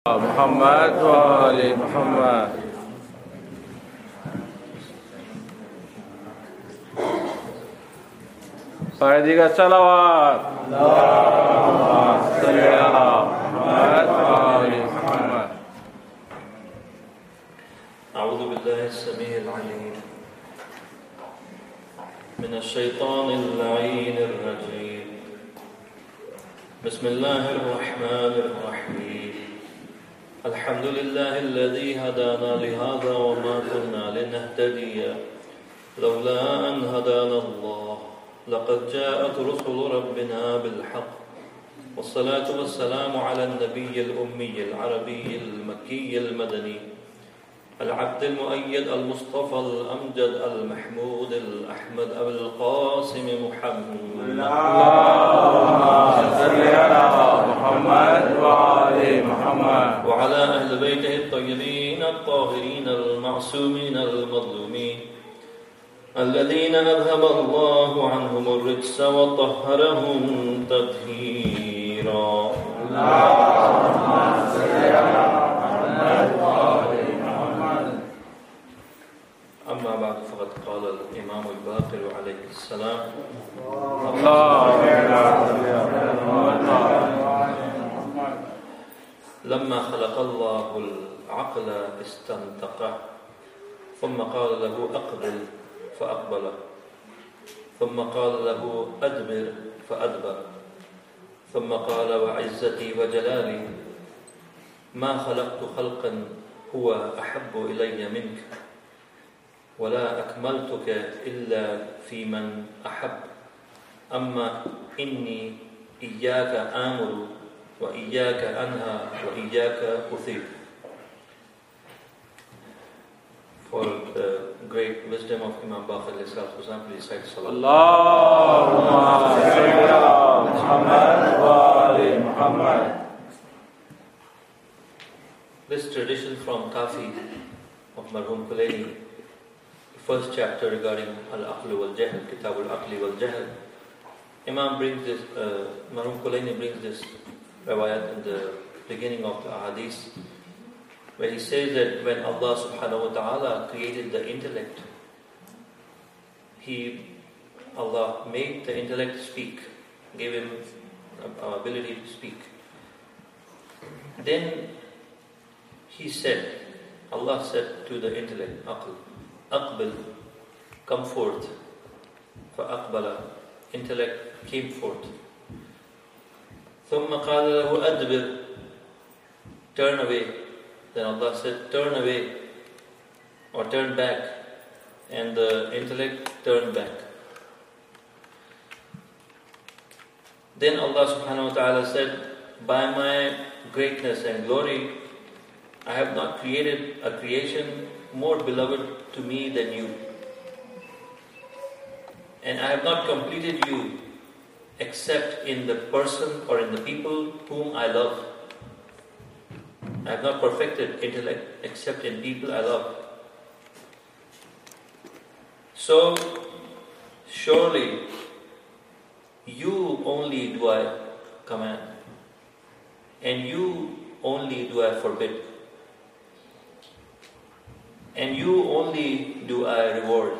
محمد وآل محمد. فرديك الصلوات. اللهم صل على محمد وآل محمد. أعوذ بالله السميع العليم من الشيطان اللعين الرجيم. بسم الله الرحمن الرحيم. الحمد لله الذي هدانا لهذا وما كنا لنهتدي لولا أن هدانا الله لقد جاءت رسل ربنا بالحق والصلاة والسلام على النبي الأمي العربي المكي المدني العبد المؤيد المصطفى الأمجد المحمود الأحمد أبو القاسم محمد. اللهم صل على محمد وآل محمد وعلى أهل بيته الطيبين الطاهرين المعصومين المظلومين الذين أذهب الله عنهم الرجس وطهرهم تطهيرا. اللهم صل على محمد وآل محمد. أما بعد فقد قال الإمام الباقر عليه السلام: لما خلق الله العقل استنطقه ثم قال له أقبل فأقبل ثم قال له أدبر فأدبر ثم قال وعزتي وجلالي ما خلقت خلقا هو أحب إلي منك ولا أكملتك إلا في من أحب أما إني إياك آمر وإياك أنهى وإياك أثيب. For the great wisdom of Imam Baqir himself, for example, he cites Salah. Allahumma salli ala Muhammad wa ali Muhammad. This tradition from Kafi of Marhum Kulaini, the first chapter regarding Al-Aql wal-Jahl, Kitab Al-Aql wal-Jahl, Imam brings this, Marhum Kulaini brings this riwayat in the beginning of the Ahadith, where he says that when Allah subhanahu wa ta'ala created the intellect, Allah made the intellect speak, gave him ability to speak. Then he said, Allah said to the intellect, Aqbil, come forth. فأقبل, intellect came forth. ثم قال له أدبر, turn away. Then Allah said, turn away or turn back, and the intellect turned back. Then Allah subhanahu wa ta'ala said, by my greatness and glory, I have not created a creation more beloved to me than you. And I have not completed you except in the person or in the people whom I love. I have not perfected intellect except in people I love. So, surely, you only do I command, and you only do I forbid, and you only do I reward.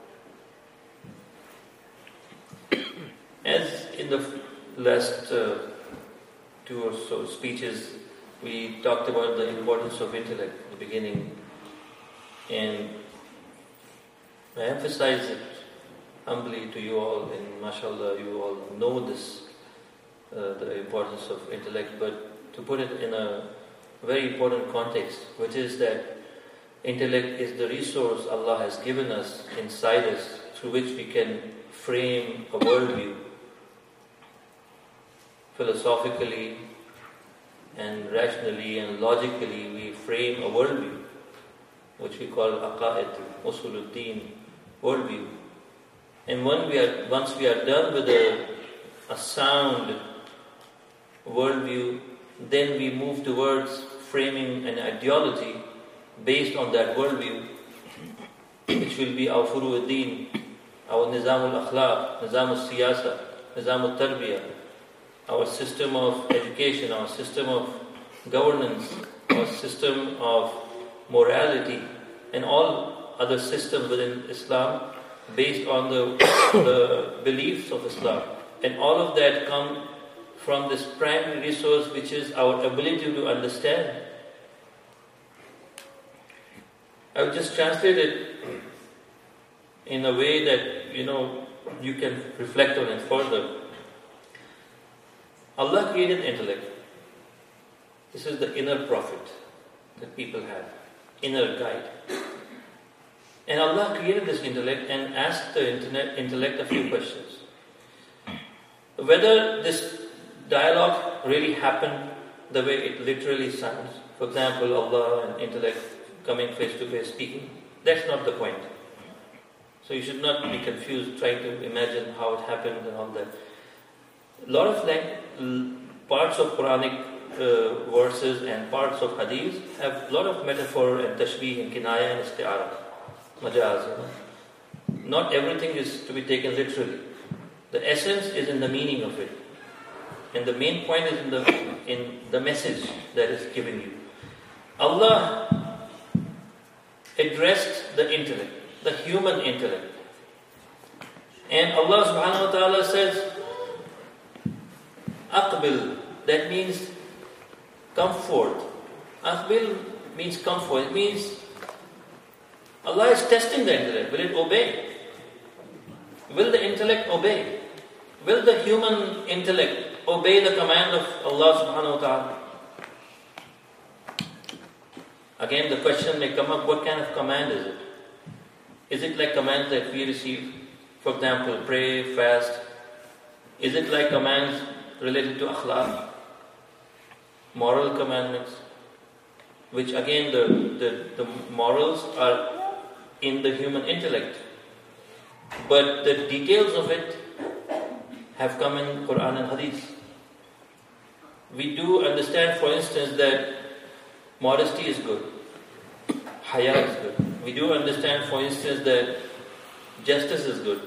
As in the last two or so speeches, we talked about the importance of intellect at the beginning, and I emphasize it humbly to you all, and mashallah, you all know this, the importance of intellect, but to put it in a very important context, which is that intellect is the resource Allah has given us inside us, through which we can frame a worldview. Philosophically and rationally and logically, we frame a worldview, which we call aqaid, usuluddin, worldview. And once we are done with a sound worldview, then we move towards framing an ideology based on that worldview, which will be our furu'uddin, our nizam al-akhlaq, nizam al-siyasa, nizam al-tarbiyah, our system of education, our system of governance, or system of morality and all other systems within Islam based on the beliefs of Islam. And all of that come from this primary resource, which is our ability to understand. I will just translate it in a way that, you can reflect on it further. Allah created intellect. This is the inner prophet that people have, inner guide. And Allah created this intellect and asked the intellect a few questions. Whether this dialogue really happened the way it literally sounds, for example, Allah and intellect coming face to face speaking, that's not the point. So you should not be confused trying to imagine how it happened and all that. A lot of parts of Quranic verses and parts of hadith have a lot of metaphor and tashbih and kinaya and isti'ara, majaz. Not everything is to be taken literally. The essence is in the meaning of it. And the main point is in the message that is given you. Allah addressed the intellect, the human intellect. And Allah subhanahu wa ta'ala says, Aqbil, that means comfort. Aqbil means comfort. It means Allah is testing the intellect. Will it obey? Will the intellect obey? Will the human intellect obey the command of Allah subhanahu wa ta'ala? Again, the question may come up, what kind of command is it? Is it like commands that we receive? For example, pray, fast. Is it like commands related to akhlaq? Moral commandments? Which again, the morals are in the human intellect. But the details of it have come in Quran and Hadith. We do understand, for instance, that modesty is good. Haya is good. We do understand, for instance, that justice is good.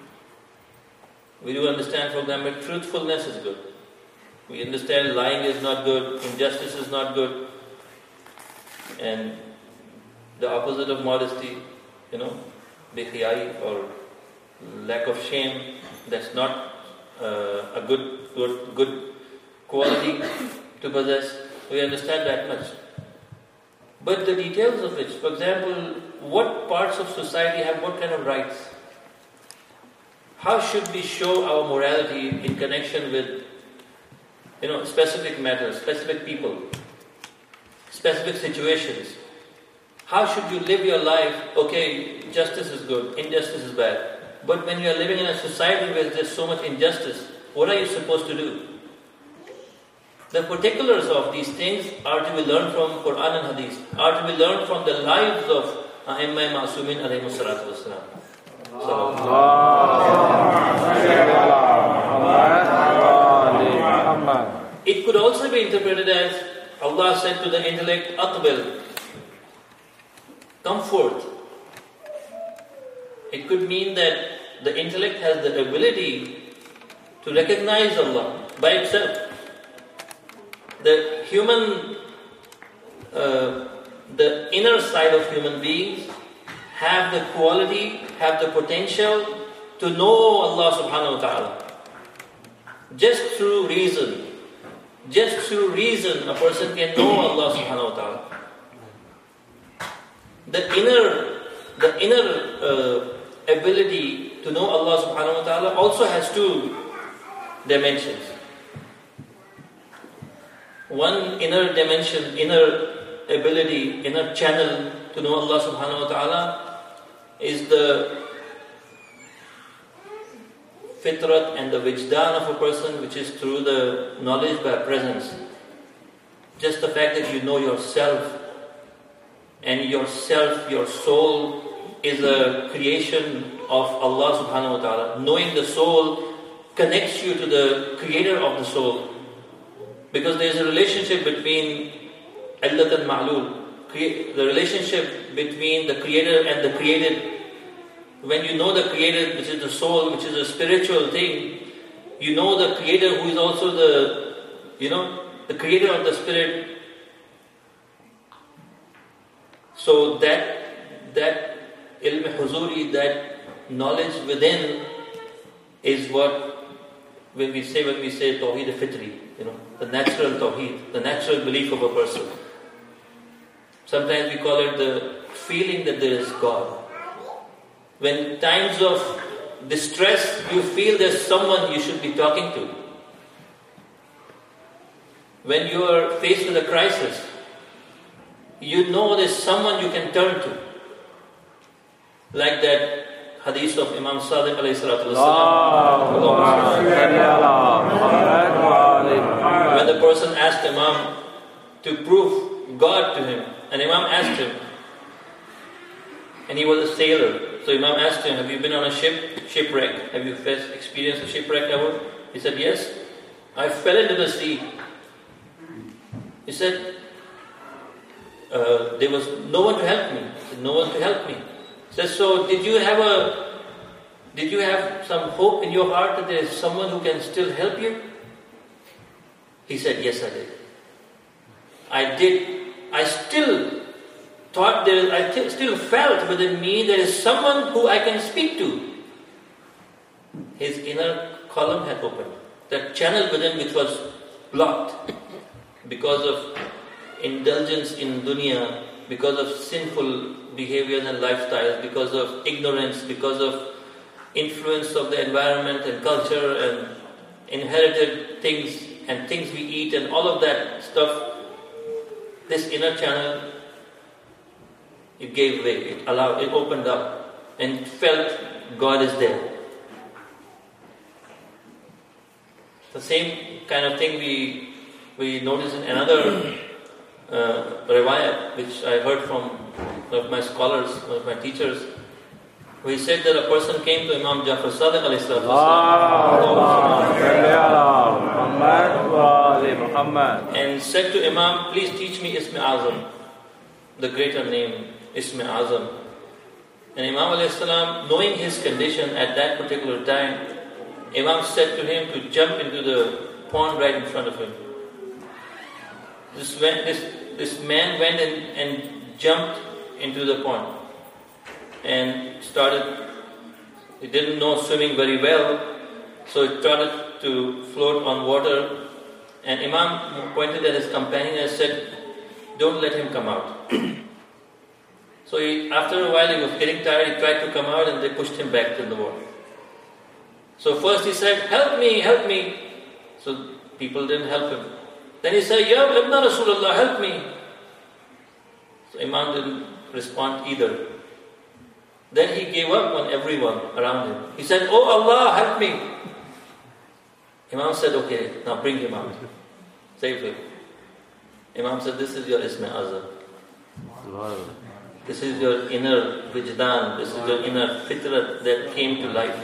We do understand, for example, truthfulness is good. We understand lying is not good, injustice is not good. And the opposite of modesty, bikhiyai or lack of shame, that's not a good quality to possess. We understand that much. But the details of which, for example, what parts of society have what kind of rights? How should we show our morality in connection with, specific matters, specific people, specific situations? How should you live your life? Okay, justice is good, injustice is bad. But when you are living in a society where there's so much injustice, what are you supposed to do? The particulars of these things are to be learned from Quran and Hadith, are to be learned from the lives of A'imma Ma'sumin alayhi salatu wassalam. It could also be interpreted as Allah said to the intellect, Aqbil, comfort. It could mean that the intellect has the ability to recognize Allah by itself. The human, the inner side of human beings have the quality, have the potential to know Allah subhanahu wa ta'ala. Just through reason a person can know Allah subhanahu wa ta'ala. The inner ability to know Allah subhanahu wa ta'ala also has two dimensions. One inner dimension, inner ability, inner channel to know Allah subhanahu wa ta'ala is the fitrat and the wijdan of a person, which is through the knowledge by presence. Just the fact that you know yourself, and yourself, your soul is a creation of Allah subhanahu wa ta'ala. Knowing the soul connects you to the creator of the soul. Because there is a relationship between Allat and Ma'lul, the relationship between the creator and the created. When you know the creator, which is the soul, which is a spiritual thing, you know the creator who is also the creator of the spirit. So that ilm huzuri, that knowledge within, is what when we say Tawheed al-Fitri, the natural Tawheed, the natural belief of a person. Sometimes we call it the feeling that there is God. When times of distress, you feel there's someone you should be talking to. When you are faced with a crisis, you know there's someone you can turn to. Like that hadith of Imam Sadiq alayhi salatu wasalam. When the person asked Imam to prove God to him, and Imam asked him, and he was a sailor, so Imam asked him, have you been on a shipwreck? Have you experienced a shipwreck ever? He said, yes. I fell into the sea. He said, there was no one to help me. He said, no one to help me. He said, so did you have some hope in your heart that there is someone who can still help you? He said, yes, I did. I did. I still thought still felt within me there is someone who I can speak to. His inner column had opened. That channel within which was blocked because of indulgence in dunya, because of sinful behaviors and lifestyles, because of ignorance, because of influence of the environment and culture and inherited things and things we eat and all of that stuff, this inner channel, it gave way, it opened up and felt God is there. The same kind of thing we notice in another riwayat, which I heard from one of my scholars, one of my teachers, who said that a person came to Imam Jafar Sadiq alayhi salatu wasalam and said to Imam, please teach me Ism Azam, the greater name, Ism Azam. And Imam alayhi salam, knowing his condition at that particular time, Imam said to him to jump into the pond right in front of him. This man went and jumped into the pond and he didn't know swimming very well, so he started to float on water, and Imam pointed at his companion and said, don't let him come out. So after a while he was getting tired, he tried to come out and they pushed him back in the water. So first he said, help me. So people didn't help him. Then he said, Ya Ibn Rasulullah, help me. So Imam didn't respond either. Then he gave up on everyone around him. He said, oh Allah, help me. Imam said, okay, now bring him out. Save him. Imam said, this is your Ism Azam. This is your inner Wijdan. This is your inner Fitrat that came to life.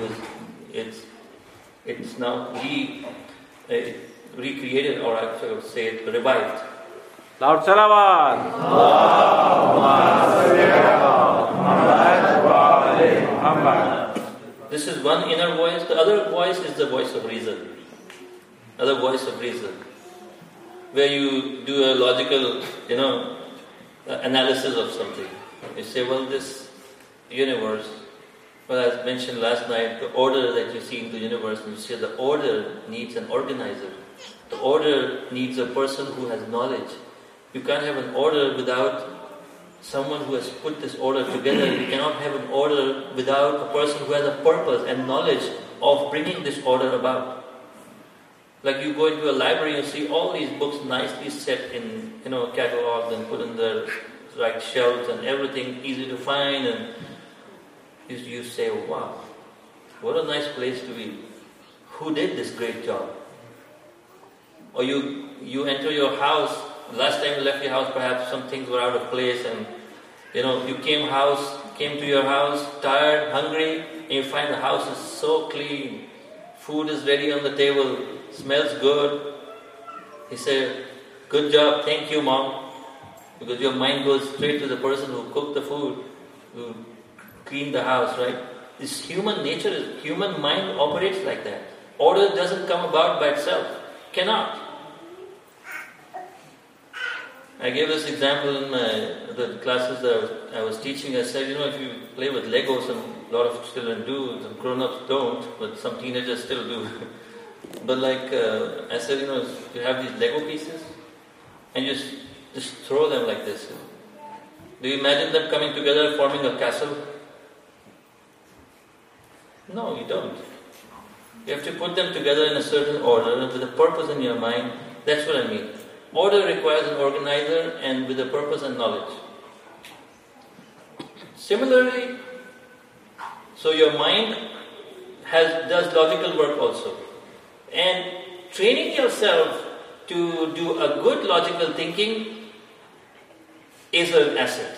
It's now recreated, or I should say it, revived. Loud salawat. This is one inner voice. The other voice is the voice of reason. Other voice of reason, where you do a logical, analysis of something. You say, well, this universe, well, as mentioned last night, the order that you see in the universe, and you say the order needs an organizer. The order needs a person who has knowledge. You can't have an order without someone who has put this order together. You cannot have an order without a person who has a purpose and knowledge of bringing this order about. Like you go into a library and see all these books nicely set in, catalogs and put in the right shelves and everything easy to find, and you say, wow, what a nice place to be. Who did this great job? Or you enter your house. Last time you left your house, perhaps some things were out of place, and you came to your house tired, hungry, and you find the house is so clean. Food is ready on the table, smells good. He said, good job, thank you, Mom. Because your mind goes straight to the person who cooked the food, who cleaned the house, right? This human nature, human mind operates like that. Order doesn't come about by itself. Cannot. I gave this example in the classes that I was teaching. I said, if you play with Legos, a lot of children do, some grown-ups don't, but some teenagers still do. But I said, you have these Lego pieces, and you just throw them like this. Do you imagine them coming together, forming a castle? No, you don't. You have to put them together in a certain order, with a purpose in your mind. That's what I mean. Order requires an organizer and with a purpose and knowledge. Similarly, so your mind does logical work also. And training yourself to do a good logical thinking is an asset.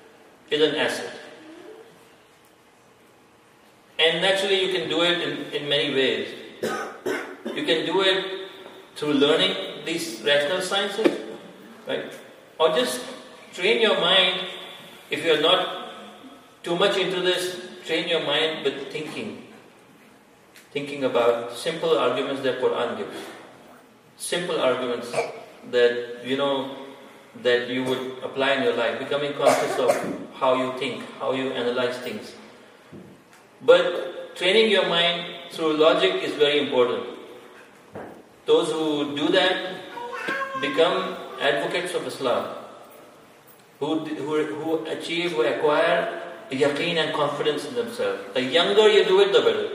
And naturally you can do it in many ways. You can do it through learning these rational sciences, right? Or just train your mind, if you are not too much into this, train your mind with thinking. Thinking about simple arguments that Quran gives. Simple arguments that that you would apply in your life, becoming conscious of how you think, how you analyze things. But training your mind through logic is very important. Those who do that become advocates of Islam, who acquire yaqeen and confidence in themselves. The younger you do it, the better.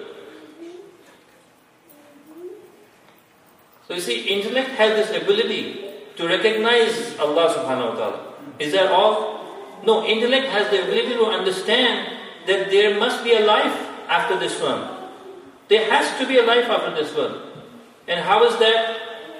So you see, intellect has this ability to recognize Allah subhanahu wa ta'ala. Is that all? No, intellect has the ability to understand that there must be a life after this one. There has to be a life after this one. And how is that?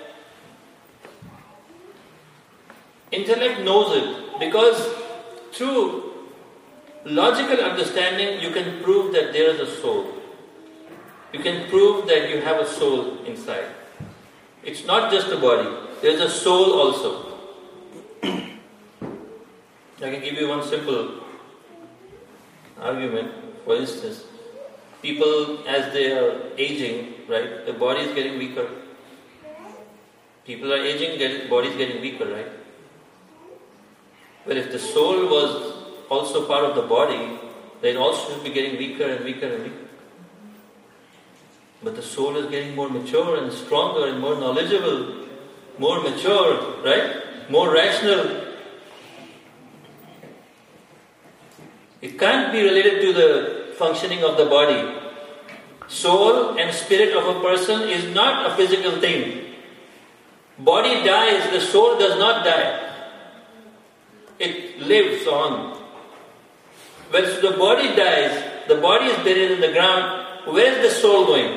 Intellect knows it because through logical understanding you can prove that there is a soul. You can prove that you have a soul inside. It's not just a body, there is a soul also. I can give you one simple argument. For instance, people as they are aging, right, the body is getting weaker. People are aging, body is getting weaker, right? Well, if the soul was also part of the body, then it also should be getting weaker and weaker and weaker. But the soul is getting more mature and stronger and more knowledgeable, more mature, right? More rational. It can't be related to the functioning of the body. Soul and spirit of a person is not a physical thing. Body dies, the soul does not die. It lives on. When the body dies, the body is buried in the ground, where is the soul going?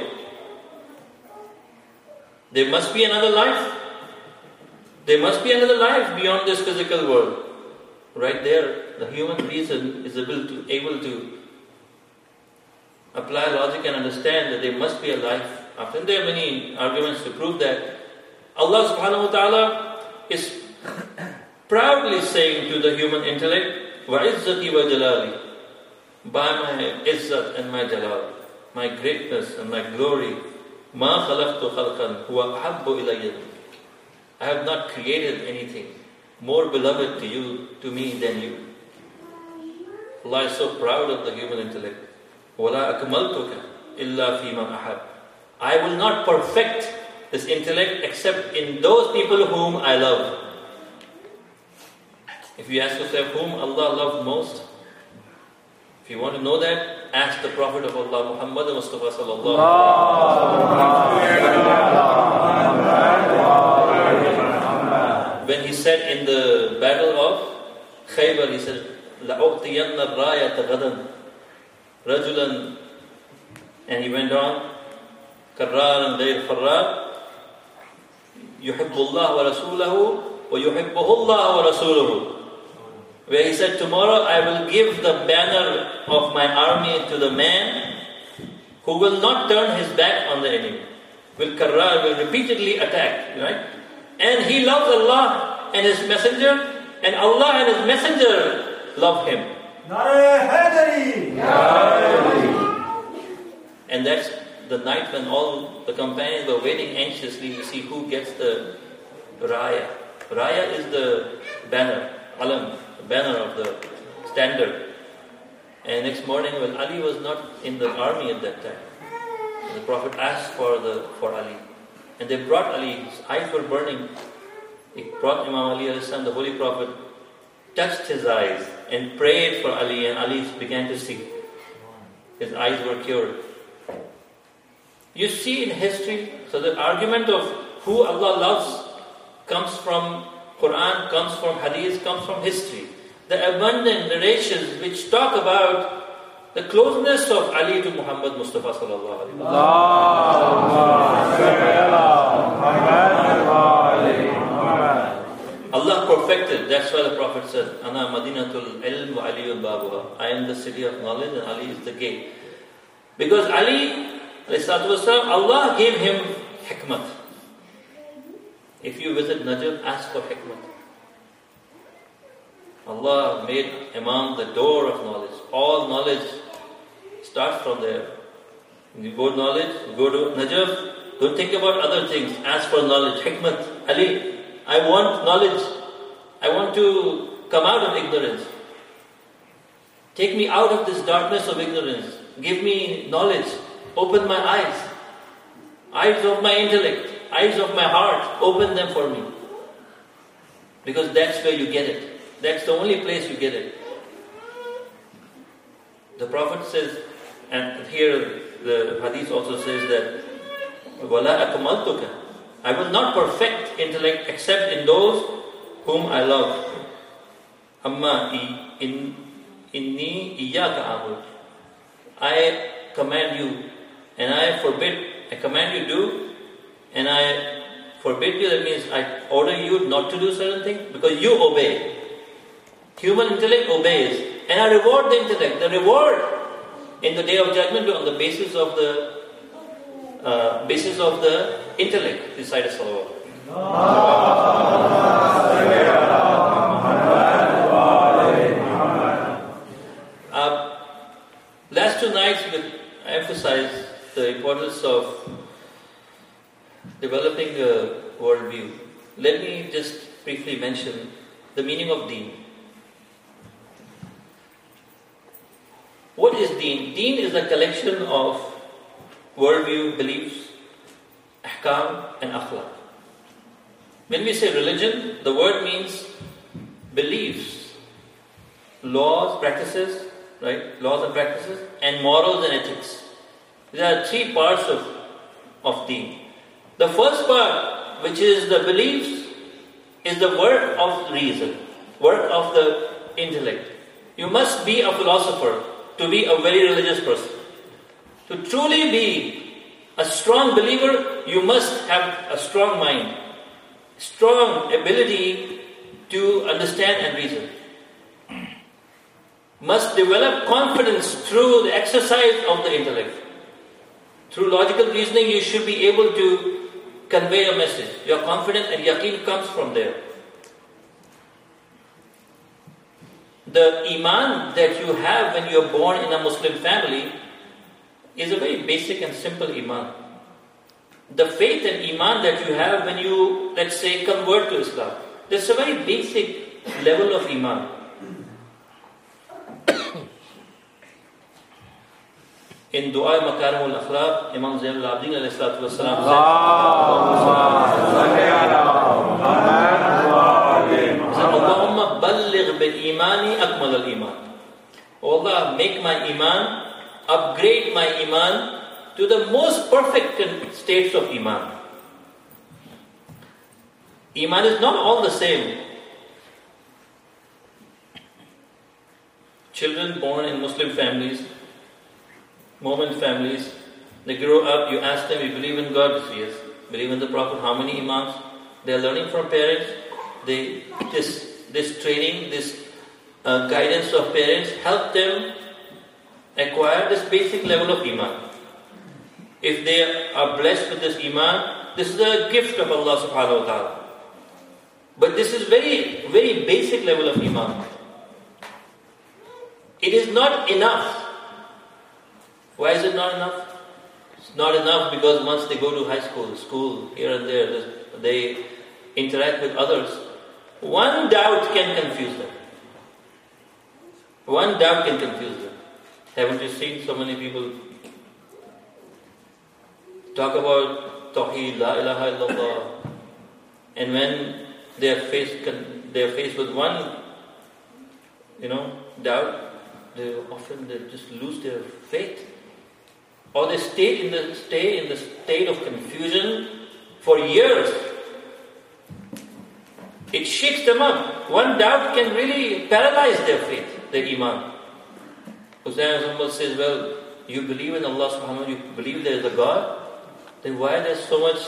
There must be another life. There must be another life beyond this physical world. Right there, the human reason is able to apply logic and understand that there must be a life after. And there are many arguments to prove that. Allah subhanahu wa ta'ala is proudly saying to the human intellect, وَعِزَّتِي وَجَلَالِي, by my izzat and my jalal, my greatness and my glory, مَا خَلَقْتُ خَلْقًا هُوَ أَحَبُّ إِلَيَّ, I have not created anything more beloved to me than you. Allah is so proud of the human intellect. وَلَا أَكْمَلْتُكَ إِلَّا فِي مَنْ أَحَبْ, I will not perfect this intellect except in those people whom I love. If you ask yourself whom Allah loves most, if you want to know that, ask the Prophet of Allah, Muhammad Mustafa sallallahu alaihi wasallam. When he said in the battle of Khaybar, he said, لَأُعْطِيَنَّ الرَّايَةَ غَدًا رَجُلًا, and he went on, كَرَّارًا غَيْرْ فَرَّارٍ يُحِبُّ اللَّهُ وَرَسُولَهُ وَيُحِبُّهُ اللَّهُ وَرَسُولُهُ, where he said, tomorrow I will give the banner of my army to the man who will not turn his back on the enemy, will repeatedly attack, right? And he loves Allah and His Messenger, and Allah and His Messenger love him. And that's the night when all the companions were waiting anxiously to see who gets the raya, Raya is the banner, alam, the banner of the standard. And next morning, when Ali was not in the army at that time, the Prophet asked for Ali. And they brought Ali, his eyes were burning. He brought Imam Ali, the Holy Prophet, touched his eyes and prayed for Ali, and Ali began to see. His eyes were cured. You see in history, so the argument of who Allah loves comes from Quran, comes from Hadith, comes from history. The abundant narrations which talk about the closeness of Ali to Muhammad Mustafa sallallahu alaihi wasallam. Allah perfected. That's why the Prophet said, "Ana Madinatul Ilm wa Aliyul Babuha." I am the city of knowledge, and Ali is the gate. Because Ali, Allah gave him hikmat. If you visit Najaf, ask for hikmat. Allah made Imam the door of knowledge. All knowledge starts from there. You go to knowledge, you go to Najaf, don't think about other things. Ask for knowledge. Hikmat. Ali, I want knowledge. I want to come out of ignorance. Take me out of this darkness of ignorance. Give me knowledge. Open my eyes. Eyes of my intellect. Eyes of my heart. Open them for me. Because that's where you get it. That's the only place you get it. The Prophet says, and here the Hadith also says that, وَلَا أَكْمَلْتُكَ, I will not perfect intellect except in those whom I love. Amma inni iyyaka a'bud. I command you and I forbid. I command you do and I forbid you. That means I order you not to do certain things because you obey. Human intellect obeys, and I reward the intellect. The reward in the day of judgment on the basis of the intellect. Recite a salawat. Last two nights, I emphasized the importance of developing a worldview. Let me just briefly mention the meaning of deen. What is deen? Deen is a collection of worldview, beliefs, ahkam and akhlaq. When we say religion, the word means beliefs, laws, practices, right? Laws and practices, and morals and ethics. There are three parts of deen. The first part, which is the beliefs, is the work of reason, work of the intellect. You must be a philosopher to be a very religious person. To truly be a strong believer, you must have a strong mind, strong ability to understand and reason. Must develop confidence through the exercise of the intellect. Through logical reasoning, you should be able to convey a message. Your confidence and yaqeen comes from there. The iman that you have when you are born in a Muslim family is a very basic and simple iman. The faith and iman that you have when you, let's say, convert to Islam, that's a very basic level of iman. In Dua Makarim al-Akhlaq, Imam Zainul Abidin alayhi salatu wasalam said, Allahumma balligh bil imani akmal al-iman. Oh Allah, make my iman, upgrade my iman to the most perfect states of iman. Iman is not all the same. Children born in Muslim families, Mormon families, they grow up, you ask them, you believe in God? Yes. Believe in the Prophet? How many imams? They are learning from parents. This training, this guidance of parents help them acquire this basic level of iman. If they are blessed with this iman, this is a gift of Allah subhanahu wa ta'ala. But this is very, very basic level of iman. It is not enough. Why is it not enough? It's not enough because once they go to high school, here and there, they interact with others. One doubt can confuse them. One doubt can confuse them. Haven't you seen so many people talk about Tawheed, La ilaha illallah, and when they are faced with one, doubt, they just lose their faith, or they stay in the state of confusion for years. It shakes them up. One doubt can really paralyze their faith, their iman. Hussain says, well, you believe in Allah subhanahu wa ta'ala, you believe there is a God, then why there's so much,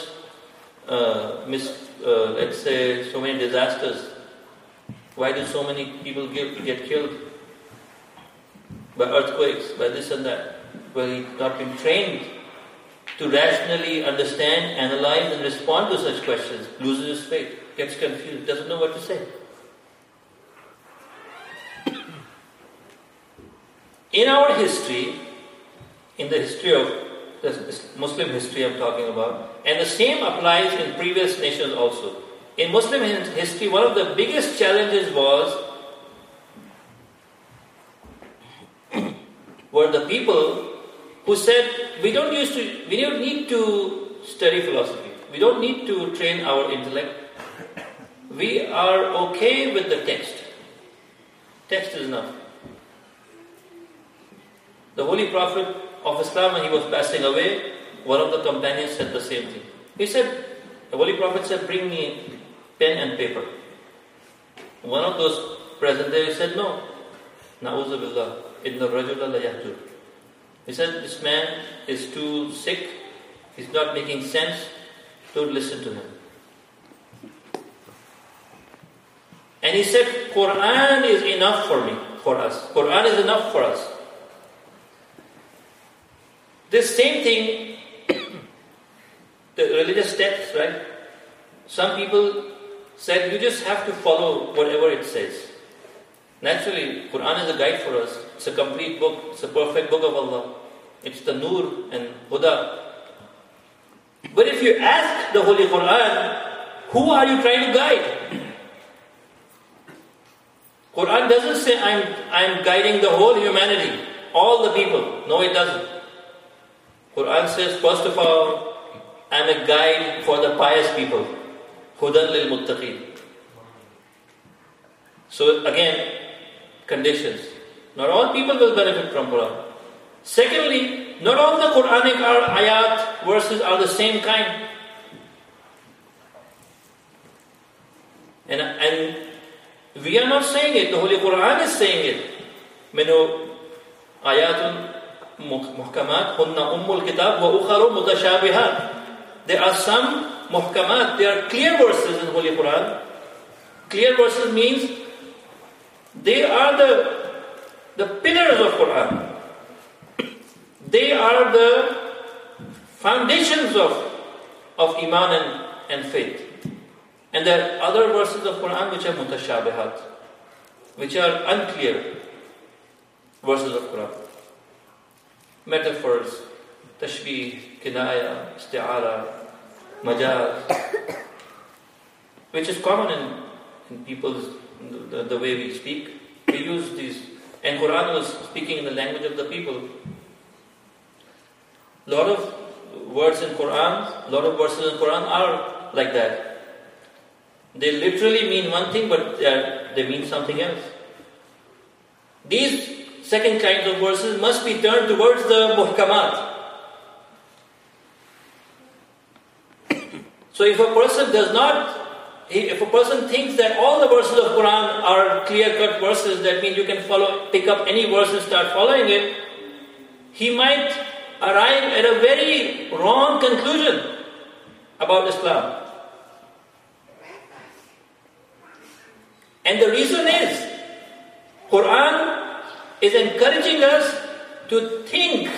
so many disasters? Why do so many people get killed by earthquakes, by this and that? Well, he's not been trained to rationally understand, analyze and respond to such questions, loses his faith, gets confused, doesn't know what to say. In our history, in the history of the Muslim history I'm talking about, and the same applies in previous nations also. In Muslim history, one of the biggest challenges were the people who said, we don't need to study philosophy. We don't need to train our intellect. We are okay with the text. Text is enough. The Holy Prophet of Islam, when he was passing away, one of the companions said the same thing. The Holy Prophet said, bring me pen and paper. One of those present there said, no. Na'udhu billah. Inna rajula la yahjur. He said, this man is too sick. He's not making sense. Don't listen to him. And he said, Quran is enough for us. Quran is enough for us. This same thing, the religious texts, right? Some people said, you just have to follow whatever it says. Naturally, Quran is a guide for us. It's a complete book. It's a perfect book of Allah. It's the Nur and Huda. But if you ask the Holy Quran, who are you trying to guide? Quran doesn't say, I'm guiding the whole humanity, all the people. No, it doesn't. Quran says, first of all, I'm a guide for the pious people. Hudan lil muttaqeen. So again, conditions. Not all people will benefit from Quran. Secondly, not all the Quranic ayat verses are the same kind. And we are not saying it. The Holy Quran is saying it. Minu ayatun muhkamat hunna ummul kitab wa ukharu mutashabihat. There are some muhkamat. There are clear verses in the Holy Quran. Clear verses means they are the pillars of Quran. They are the foundations of Iman and faith. And there are other verses of Quran which are mutashabihat, which are unclear verses of Quran. Metaphors, tashbih, kinaya, isti'ara, majaz, which is common in people's, the way we speak. We use these, and Quran was speaking in the language of the people. A lot of words in Quran, a lot of verses in Quran are like that. They literally mean one thing, but they mean something else. These second kinds of verses must be turned towards the muhkamat. So if a person thinks that all the verses of Quran are clear-cut verses, that means you can pick up any verse and start following it, he might arrive at a very wrong conclusion about Islam. And the reason is, Quran is encouraging us to think.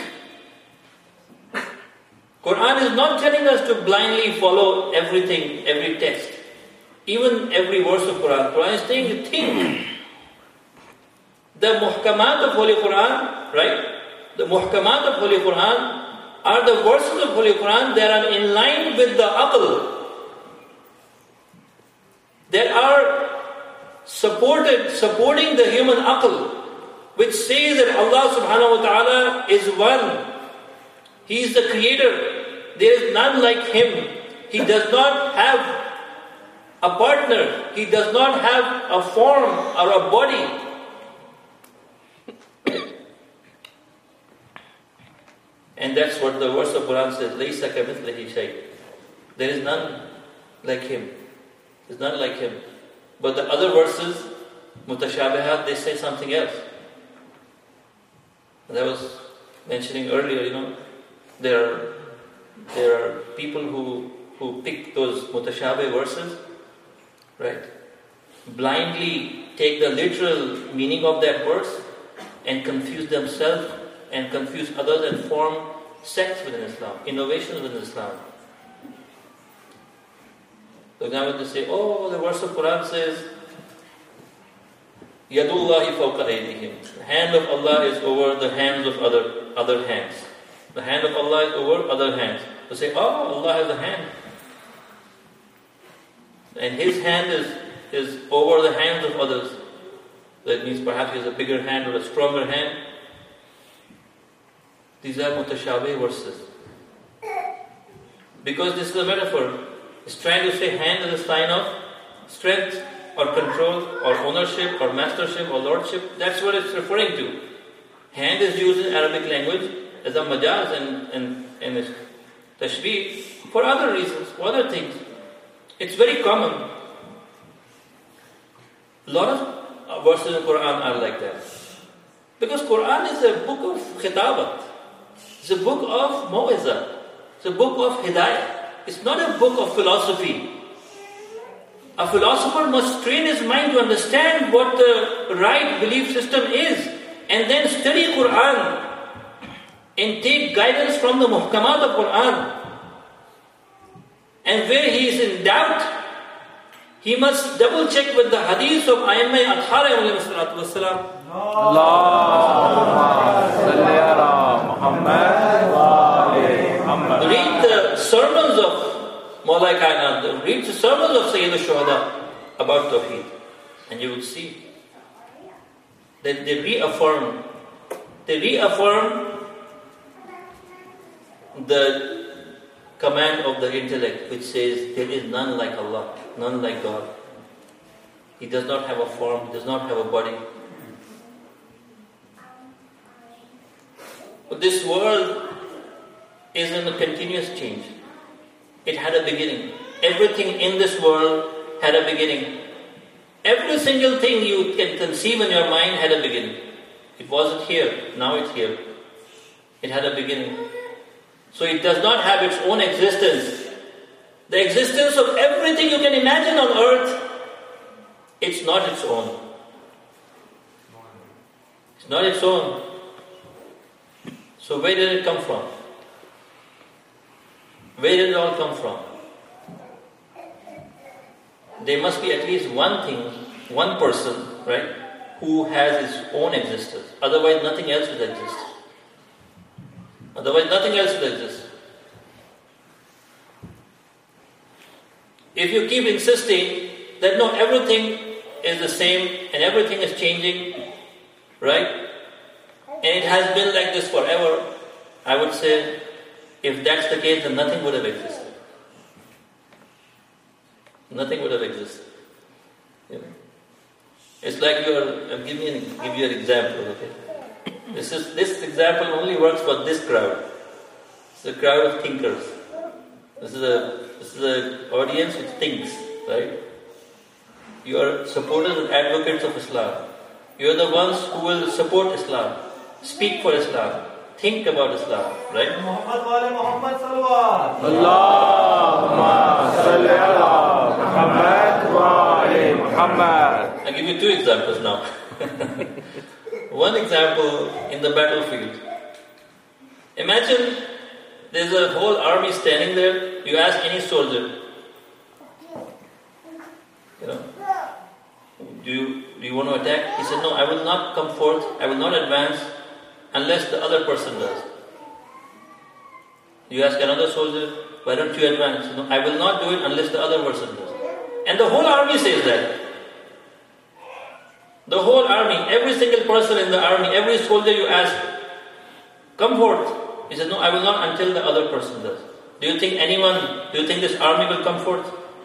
Quran is not telling us to blindly follow everything, every text, even every verse of Quran. Quran is saying to think. The muhkamat of Holy Quran, right? The muhkamat of Holy Quran are the verses of Holy Quran that are in line with the aql. That are supporting the human aql, which says that Allah subhanahu wa ta'ala is one. He is the creator. There is none like Him. He does not have a partner. He does not have a form or a body. And that's what the verse of Quran says, لَيْسَ كَمِثْلِهِ شَيْءٍ. There is none like Him. There is none like Him. But the other verses, mutashabihat, they say something else. As I was mentioning earlier, there are people who pick those mutashabih verses, right? Blindly take the literal meaning of that verse and confuse themselves and confuse others and form sects within Islam, innovations within Islam. For example, they say, the verse of Quran says, Yadullahi fawqa aydihim. The hand of Allah is over the hands of other hands. The hand of Allah is over other hands. They say, Allah has a hand. And His hand is over the hands of others. That means perhaps He has a bigger hand or a stronger hand. These are mutashabih verses. Because this is a metaphor. It's trying to say hand is a sign of strength or control or ownership or mastership or lordship. That's what it's referring to. Hand is used in Arabic language as a majaz and tashbih for other reasons, for other things. It's very common. A lot of verses in Quran are like that. Because Quran is a book of khitabat. It's a book of mau'izah. It's a book of hidayah. It's not a book of philosophy. A philosopher must train his mind to understand what the right belief system is and then study Quran and take guidance from the muhkamat of Quran. And where he is in doubt, he must double check with the hadith of Ayyamai Athar alayhi salatu wassalam. Allahumma salli ala Muhammad wa ali Muhammad. Read the sermons of Mawlai Kainat, read the sermons of Sayyid al-Shuhada about Tawheed, and you will see that they reaffirm the command of the intellect, which says there is none like Allah, none like God. He does not have a form, he does not have a body. But this world is in a continuous change. It had a beginning. Everything in this world had a beginning. Every single thing you can conceive in your mind had a beginning. It wasn't here, now it's here. It had a beginning. So it does not have its own existence. The existence of everything you can imagine on earth, it's not its own. It's not its own. So where did it come from? Where did it all come from? There must be at least one thing, one person, right, who has his own existence. Otherwise nothing else will exist. Otherwise nothing else will exist. If you keep insisting that no, everything is the same and everything is changing, right, and it has been like this forever, I would say, if that's the case, then nothing would have existed. Nothing would have existed. It's like I'm give you an example. Okay, this example only works for this crowd. It's a crowd of thinkers. This is an audience which thinks, right? You are supporters and advocates of Islam. You are the ones who will support Islam, speak for Islam, think about Islam, right? Allahumma salli ala Muhammad wa ali Muhammad. I'll give you two examples now. One example in the battlefield. Imagine there's a whole army standing there. You ask any soldier, do you want to attack? He said, no, I will not come forth, I will not advance unless the other person does. You ask another soldier, why don't you advance? No, I will not do it unless the other person does. And the whole army says that. The whole army, every single person in the army, every soldier you ask, come forth. He said, no, I will not until the other person does. Do you think this army will come forth?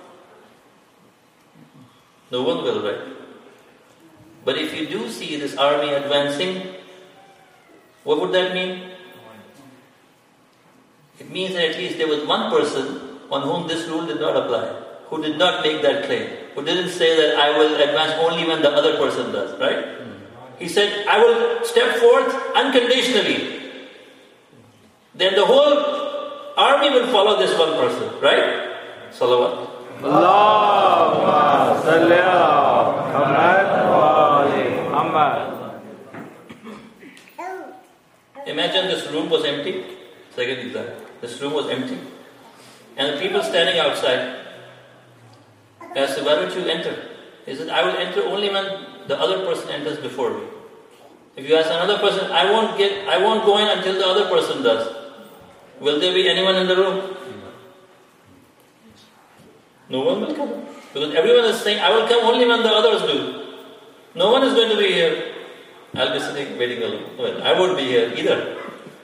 No one will, right? But if you do see this army advancing, what would that mean? It means that at least there was one person on whom this rule did not apply, who did not make that claim, who didn't say that I will advance only when the other person does, right? He said, I will step forth unconditionally. Then the whole army will follow this one person, right? Salawat. Allahumma salli ala Muhammad wa ali Muhammad. Imagine this room was empty. Second example. This room was empty. And the people standing outside. I said, why don't you enter? He said, I will enter only when the other person enters before me. If you ask another person, I won't go in until the other person does. Will there be anyone in the room? No one will come. Because everyone is saying, I will come only when the others do. No one is going to be here. I'll be sitting waiting alone. Well, I won't be here either.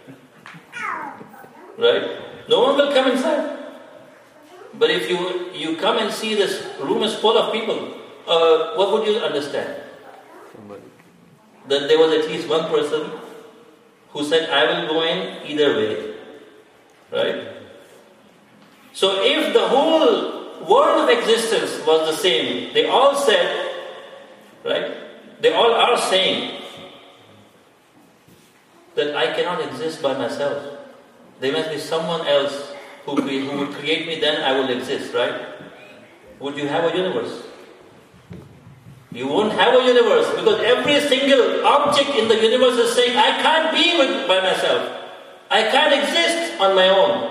Right? No one will come inside. But if you come and see this room is full of people, what would you understand? That there was at least one person who said, I will go in either way. Right? So if the whole world of existence was the same, they all said, right? They all are saying that I cannot exist by myself. There must be someone else who would create me, then I will exist, right? Would you have a universe? You won't have a universe because every single object in the universe is saying, I can't be by myself. I can't exist on my own.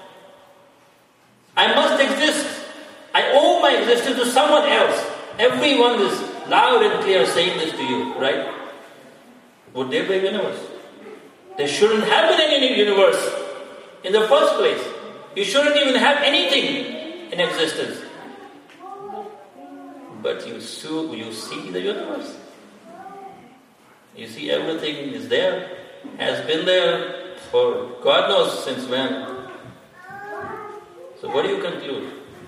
I must exist. I owe my existence to someone else. Everyone is loud and clear saying this to you, right? Would there be a universe? There shouldn't have been any universe in the first place. You shouldn't even have anything in existence. But you see the universe. You see everything is there, has been there for God knows since when. So what do you conclude?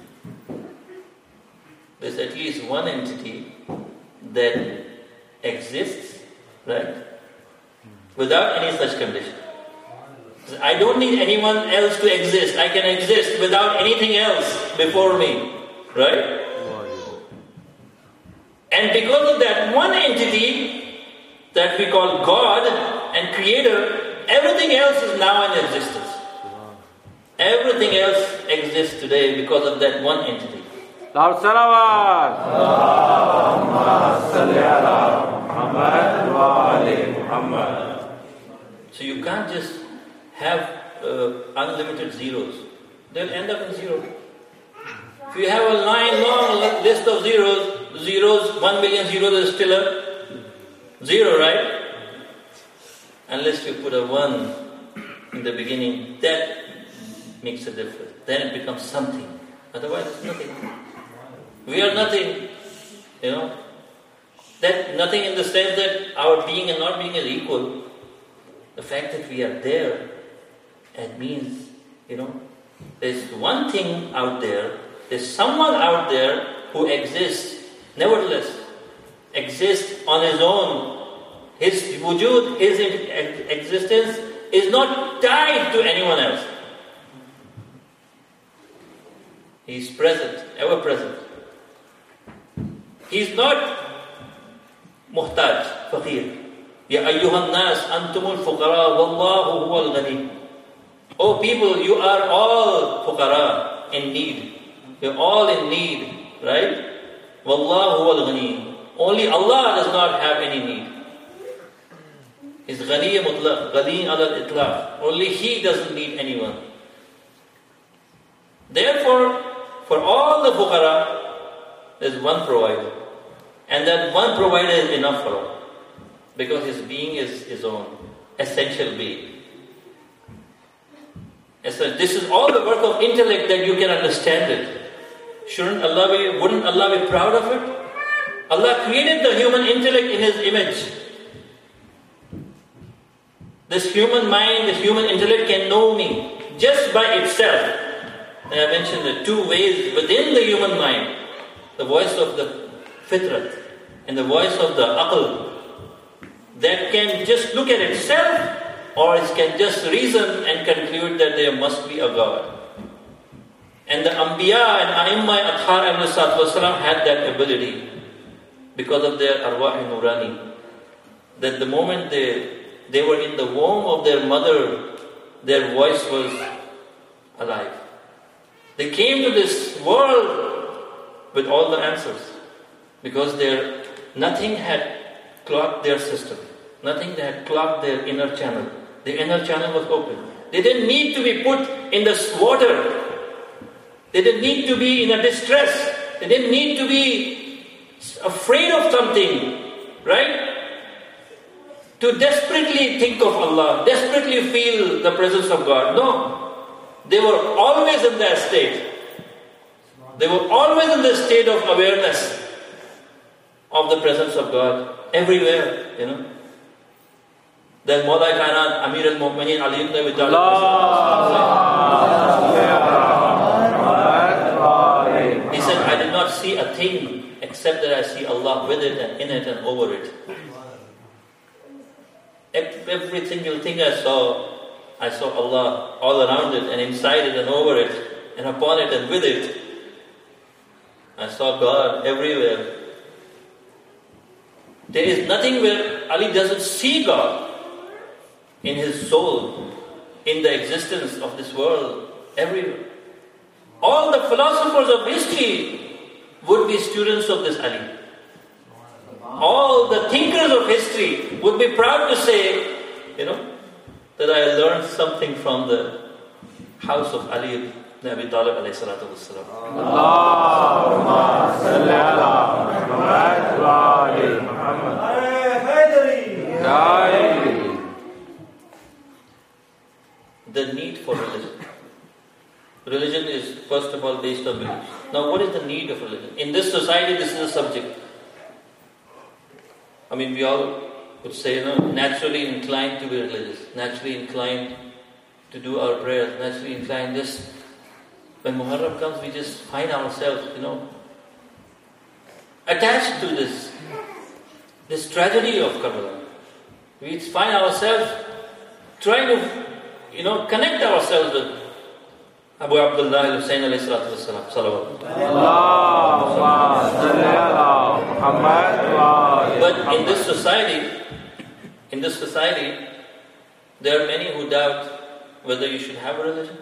There's at least one entity that exists, right? Without any such condition. I don't need anyone else to exist. I can exist without anything else before me, right? And because of that one entity that we call God and Creator, everything else is now in existence. Everything else exists today because of that one entity. Salawat. Allahumma salli ala Muhammad wa ali Muhammad. So you can't just have unlimited zeros. They'll end up in zero. If you have a long list of zeros, 1 million zeros is still a zero, right? Unless you put a 1 in the beginning, that makes a difference. Then it becomes something. Otherwise, it's nothing. We are nothing, That nothing in the sense that our being and not being is equal. The fact that we are there, it means, there's one thing out there, there's someone out there who exists, nevertheless, exists on his own. His wujud, his existence is not tied to anyone else. He's present, ever present. He's not muhtaj, faqir. Ya ayyuhan nas antumul fuqara wallahu huwal ghani. Oh people, you are all fuqara, in need. You're all in need, right? Wallahu huwal ghani. Only Allah does not have any need. He's ghani mutlaq, ghani ala al-itlaq. Only He doesn't need anyone. Therefore, for all the fuqara, there's one provider. And that one provider is enough for all. Because his being is his own essential being. So this is all the work of intellect that you can understand it. Wouldn't Allah be proud of it? Allah created the human intellect in His image. This human mind, this human intellect can know me just by itself. And I mentioned the two ways within the human mind. The voice of the fitrat and the voice of the aql. That can just look at itself, or it can just reason and conclude that there must be a God. And the Anbiya and A'immah Athhar had that ability because of their arwah nurani. That the moment they were in the womb of their mother, their voice was alive. They came to this world with all the answers because nothing had clogged their system. Nothing had clogged their inner channel. The inner channel was open. They didn't need to be put in this water. They didn't need to be in a distress. They didn't need to be afraid of something, right? To desperately think of Allah, desperately feel the presence of God. No. They were always in that state. They were always in the state of awareness of the presence of God. Everywhere, you know. Then Mawla Kainat, Amir al-Mu'mineen, Ali ibn Abi Talib. He said, I did not see a thing except that I see Allah with it and in it and over it. Every single thing I saw Allah all around it and inside it and over it and upon it and with it. I saw God everywhere. There is nothing where Ali doesn't see God in his soul, in the existence of this world, everywhere. All the philosophers of history would be students of this Ali. All the thinkers of history would be proud to say, you know, that I learned something from the house of Ali ibn Abi Talib alayhi salatu wassalam. Allahumma salli ala Muhammad wa ali Muhammad. The need for religion. Religion is first of all based on belief. Now what is the need of religion? In this society, this is a subject. I mean, we all would say, you know, naturally inclined to be religious, naturally inclined to do our prayers, naturally inclined this. When Muharram comes, we just find ourselves, you know, attached to this tragedy of Karbala. We find ourselves trying to, you know, connect ourselves with Abu Abdullah al-Husayn alayhi salatu wassalam. Salawat. But in this society, there are many who doubt whether you should have a religion.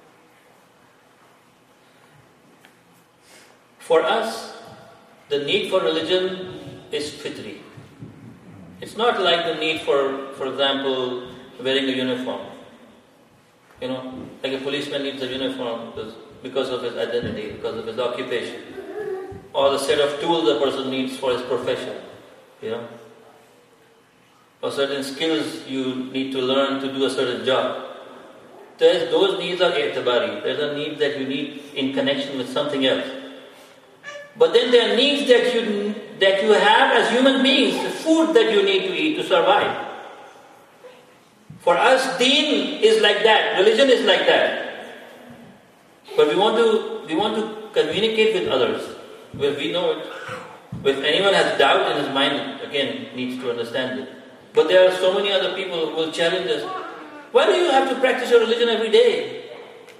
For us, the need for religion is fitri. It's not like the need for example, wearing a uniform. You know, like a policeman needs a uniform because of his identity, because of his occupation. Or the set of tools a person needs for his profession. You know. Or certain skills you need to learn to do a certain job. Those needs are i'tibari. There's a need that you need in connection with something else. But then there are needs that you have as human beings, the food that you need to eat to survive. For us, deen is like that, religion is like that. But we want to communicate with others, where we know it. If anyone has doubt in his mind, again, needs to understand it. But there are so many other people who will challenge us. Why do you have to practice your religion every day?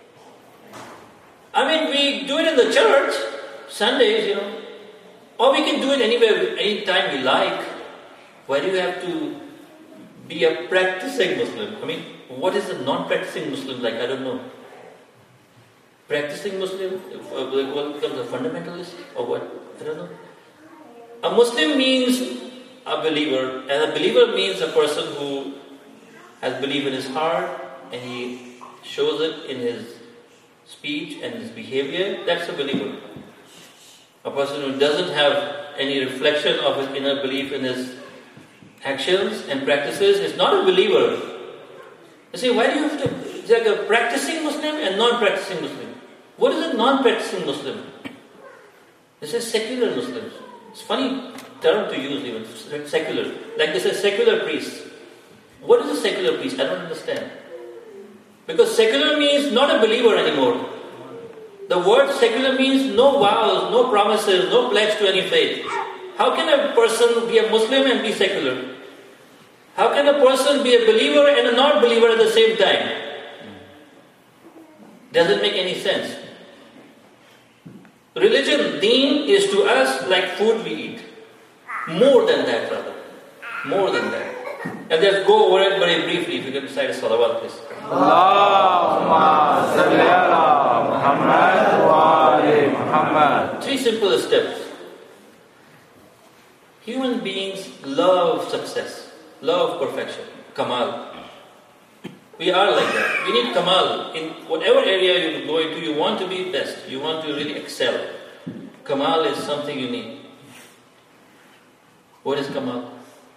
I mean, we do it in the church, Sundays, you know. Or we can do it anywhere, anytime we like. Why do you have to be a practicing Muslim? I mean, what is a non-practicing Muslim like? I don't know. Practicing Muslim, what becomes a fundamentalist or what? I don't know. A Muslim means a believer, and a believer means a person who has belief in his heart and he shows it in his speech and his behavior. That's a believer. A person who doesn't have any reflection of his inner belief in his actions and practices is not a believer. You say, why do you have to? It's like a practicing Muslim and non-practicing Muslim. What is a non-practicing Muslim? This is secular Muslims. It's a funny term to use even, secular. Like they say, secular priest. What is a secular priest? I don't understand. Because secular means not a believer anymore. The word secular means no vows, no promises, no pledge to any faith. How can a person be a Muslim and be secular? How can a person be a believer and a non-believer at the same time? Doesn't make any sense. Religion, deen, is to us like food we eat. More than that, brother. More than that. And just go over it very briefly if you can recite a salawat, please. Allahumma salli ala Muhammad wa ali Muhammad. 3 simple steps. Human beings love success, love perfection, kamal. We are like that. We need kamal. In whatever area you go into, you want to be best. You want to really excel. Kamal is something you need. What is kamal?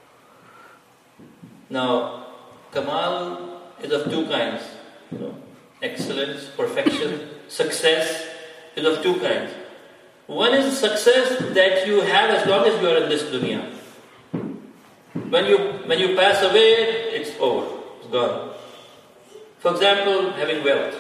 Now, kamal is of 2 kinds. Excellence, perfection, success is of 2 kinds. One is success that you have as long as you are in this dunya. When you pass away, it's over. It's gone. For example, having wealth.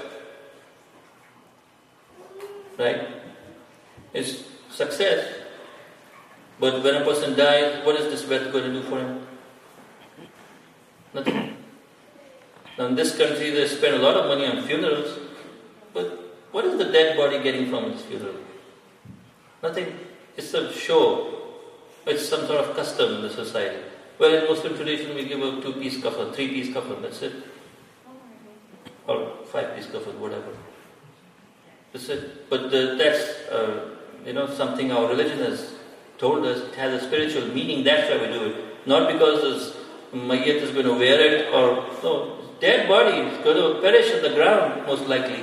Right? It's success. But when a person dies, what is this wealth going to do for him? Nothing. Now in this country they spend a lot of money on funerals, but what is the dead body getting from his funeral? Nothing. It's a show. It's some sort of custom in the society. Well, in Muslim tradition we give a 2-piece kafan, 3-piece kafan, that's it. Or 5-piece kafan, whatever. That's it. But that's something our religion has told us. It has a spiritual meaning, that's why we do it. Not because this mayyat is going to wear it or... No, dead body is going to perish in the ground, most likely.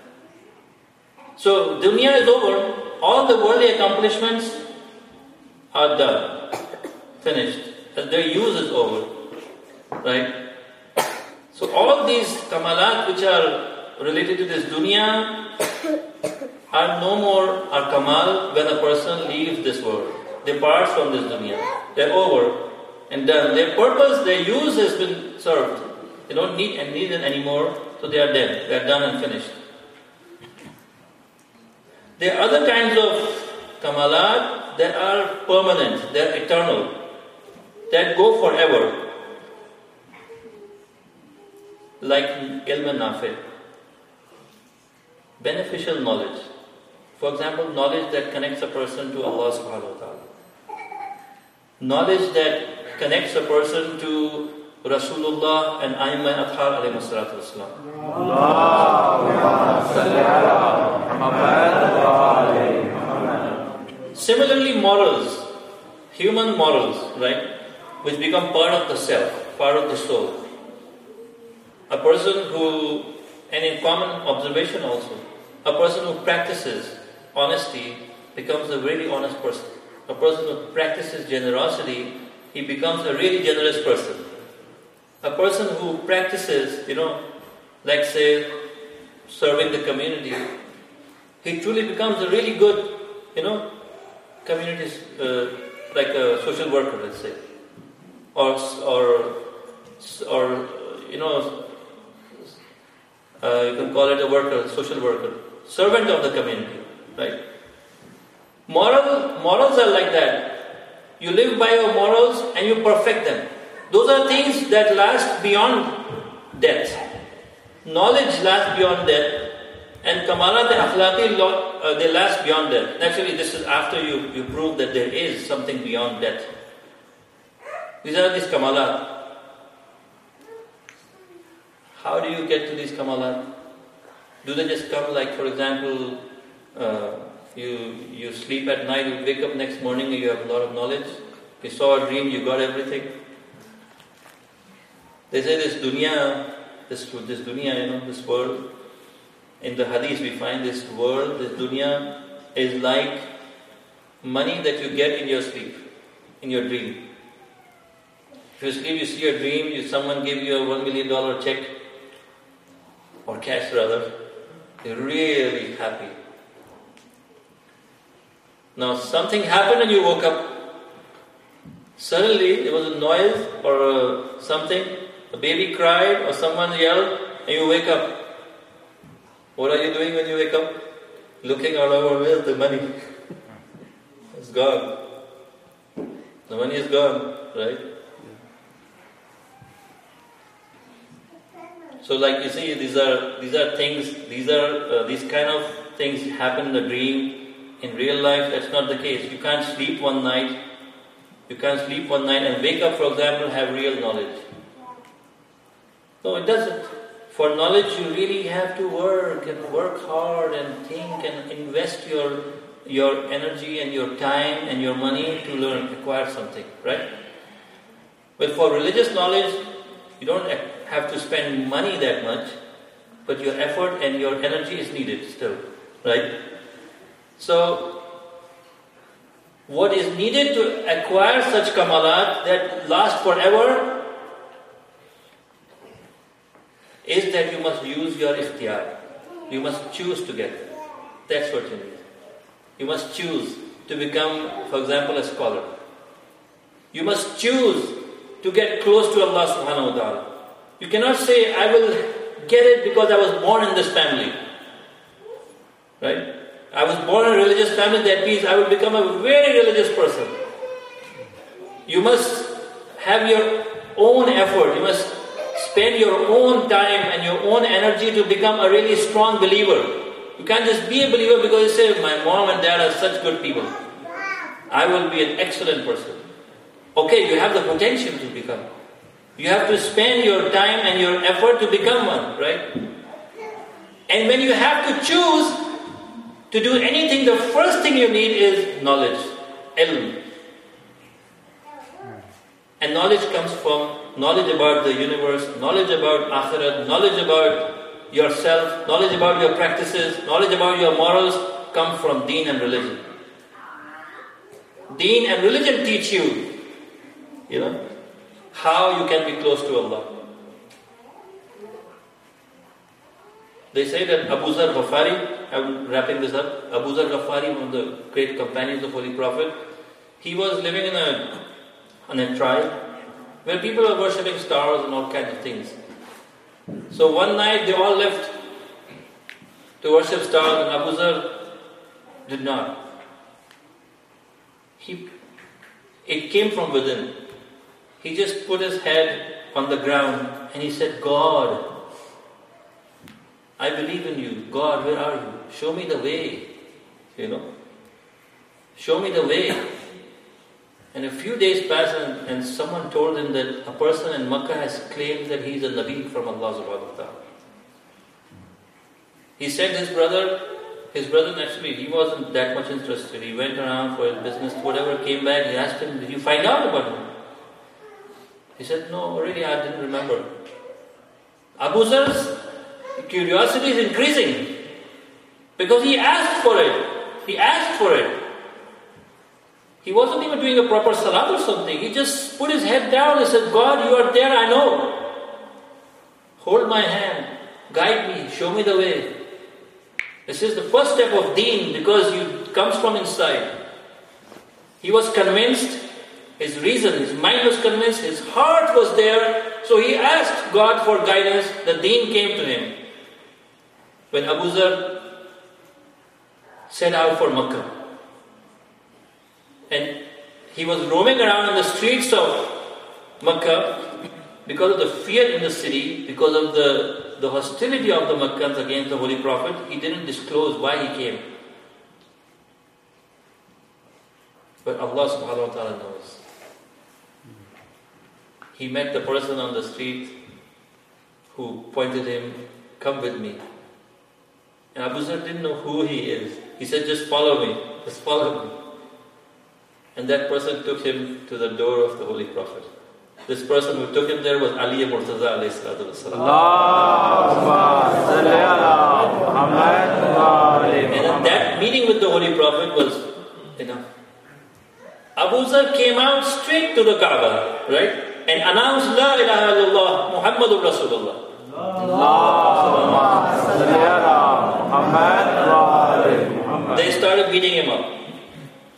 So, dunya is over. All the worldly accomplishments are done. Finished. Their use is over. Right? So, all these kamalat which are related to this dunya are no more are kamal when a person leaves this world. Departs from this dunya. They're over and done. Their purpose, their use has been served. They don't need it anymore, so they are dead. They are done and finished. There are other kinds of kamalat that are permanent, they are eternal, that go forever. Like ilm nafi, beneficial knowledge. For example, knowledge that connects a person to Allah subhanahu wa ta'ala. Knowledge that connects a person to Rasulullah and Aimma Athar alayhi salatu wasalam. Similarly, morals, human morals, right, which become part of the self, part of the soul. A person who, and in common observation also, a person who practices honesty becomes a really honest person. A person who practices generosity, he becomes a really generous person. A person who practices, like say, serving the community, he truly becomes a really good, community, like a social worker, let's say, or you can call it a worker, social worker, servant of the community, right? Morals are like that. You live by your morals and you perfect them. Those are things that last beyond death. Knowledge lasts beyond death, and kamalat akhlaqi they last beyond death. Naturally, this is after you prove that there is something beyond death. These are these kamalat. How do you get to these kamalat? Do they just come like, for example, you sleep at night, you wake up next morning and you have a lot of knowledge? You saw a dream, you got everything? They say this dunya, this world, in the hadith we find this world, this dunya is like money that you get in your sleep, in your dream. If you sleep, you see a dream, someone give you a $1 million check, or cash rather, you're really happy. Now something happened and you woke up. Suddenly there was a noise or something, a baby cried or someone yelled and you wake up. What are you doing when you wake up? Looking all over, where's the money? It's gone. The money is gone, right? So like you see, these are things, these kind of things happen in the dream. In real life, that's not the case. You can't sleep one night. You can't sleep one night and wake up, for example, have real knowledge. No, it doesn't. For knowledge, you really have to work hard and think and invest your energy and your time and your money to learn, acquire something, right? But for religious knowledge, you don't have to spend money that much, but your effort and your energy is needed still, right? So, what is needed to acquire such kamalat that last forever is that you must use your ikhtiyar. You must choose to get it. That's what you need. You must choose to become, for example, a scholar. You must choose to get close to Allah subhanahu wa ta'ala. You cannot say, I will get it because I was born in this family. Right? I was born in a religious family, that means I will become a very religious person. You must have your own effort. You must spend your own time and your own energy to become a really strong believer. You can't just be a believer because you say, my mom and dad are such good people. I will be an excellent person. Okay, you have the potential to become. You have to spend your time and your effort to become one, right? And when you have to choose to do anything, the first thing you need is knowledge, ilm. And knowledge comes from knowledge about the universe, knowledge about akhirat, knowledge about yourself, knowledge about your practices, knowledge about your morals come from deen and religion. Deen and religion teach you, how you can be close to Allah. They say that Abu Zar Ghafari, I'm wrapping this up, Abu Zar Ghafari, one of the great companions of Holy Prophet, he was living in a tribe where people were worshipping stars and all kinds of things. So one night they all left to worship stars and Abu Zar did not. It came from within. He just put his head on the ground and he said, God, I believe in you. God, where are you? Show me the way. Show me the way. And a few days passed and someone told him that a person in Makkah has claimed that he is a Nabi from Allah subhanahu wa ta'ala. He sent his brother naturally, he wasn't that much interested. He went around for his business, whatever, came back, he asked him, did you find out about him? He said, no, really, I didn't remember. Abu Zar's curiosity is increasing because he asked for it. He wasn't even doing a proper salat or something. He just put his head down and said, God, you are there, I know. Hold my hand, guide me, show me the way. This is the first step of deen because it comes from inside. He was convinced, his mind was convinced, his heart was there. So he asked God for guidance, the deen came to him. When Abu Zar set out for Makkah, and he was roaming around in the streets of Makkah because of the fear in the city, because of the hostility of the Makkans against the Holy Prophet, he didn't disclose why he came. But Allah subhanahu wa ta'ala knows. He met the person on the street who pointed him, come with me. And Abu Zar didn't know who he is. He said, just follow me. And that person took him to the door of the Holy Prophet. This person who took him there was Ali Murtaza alayhi salatu wasalam. And that meeting with the Holy Prophet was enough. Abu Zar came out straight to the Kaaba, right? And announced, La ilaha illallah, Muhammadur Rasulullah. They started beating him up.